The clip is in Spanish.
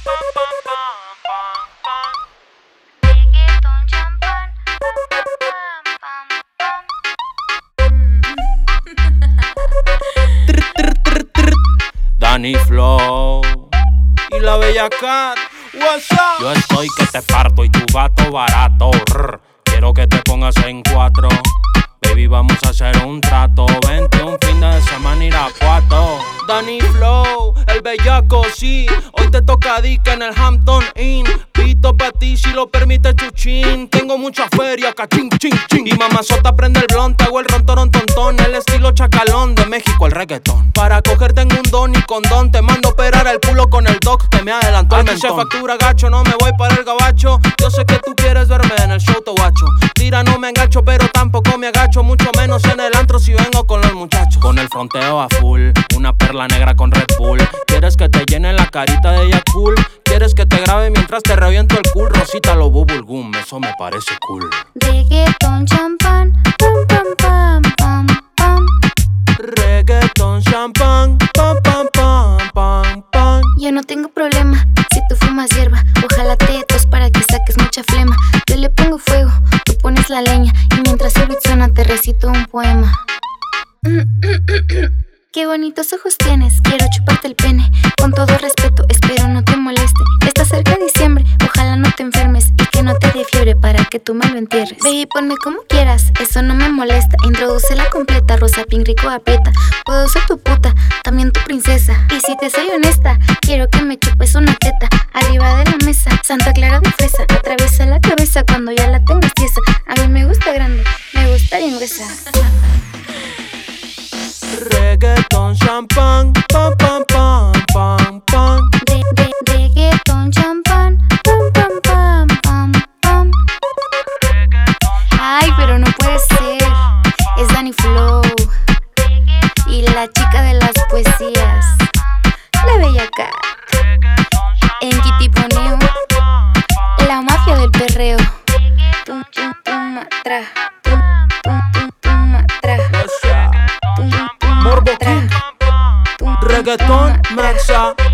Reggaeton, champán, pam, pam, pam. Danny Flow y la bella Cat. What's up? Yo estoy que te parto y tu vato barato. Quiero que te pongas en cuatro. Baby, vamos a hacer un trato. Vente un fin de semana Irapuato. Danny Flow, el bellaco, sí. Hoy te toca dica en el Hampton Inn. Pito pa' ti si lo permite Chuchín. Tengo mucha feria, cachín, chin, chin. Y mamazota prende el blon, te hago el rontorón tontón. El estilo chacalón, de México el reggaetón. Para cogerte en un don y condón. Te mando operar el culo con el doc que me adelantó el mentón. Se factura gacho, no me voy para el gabacho. Yo sé que tú quieres verme en el show, te guacho. Tira, no me engacho, pero tampoco me agacho. Mucho menos en el antro si vengo con los muchachos. Con el fronteo a full, una perla negra con Red Bull. ¿Quieres que te llene la carita de ella cool? ¿Quieres que te grabe mientras te reviento el cool? Rosita lo bubble gum, eso me parece cool. Reggaeton, champán, pam, pam, pam, pam, pam. Reggaeton, champán, pam, pam, pam, pam, pam. Yo no tengo problema si tú fumas hierba. Ojalá te tos para que saques mucha flema. Yo le pongo fuego, tú pones la leña. Y mientras el beat suena te recito un poema. Qué bonitos ojos tienes, quiero chuparte el pene. Con todo respeto, espero no te moleste. Está cerca diciembre, ojalá no te enfermes. Y que no te dé fiebre para que tú me lo entierres. Baby, ponme como quieras, eso no me molesta. Introdúcela completa, rosa, pink, rico, aprieta. Puedo ser tu puta, también tu princesa. Y si te soy honesta, quiero que me chupes una teta. Arriba de la mesa, Santa Clara de fresa. Atraviesa la cabeza cuando ya la tengas tiesa. A mí me gusta grande, me gusta bien gruesa. Reggaeton, champán, pam, pam, pam, pam, pam. Reggaeton, champán, pam, pam, pam, pam, pam. Ay, pero no puede ser. Es Danny Flow y la chica de las poesías, la bella Cat. En Kitiponeo, la mafia del perreo. Tum, tum, tum, matra. Tum, tum, tum, tum, matra. Morbo King, reggaeton, Maxa.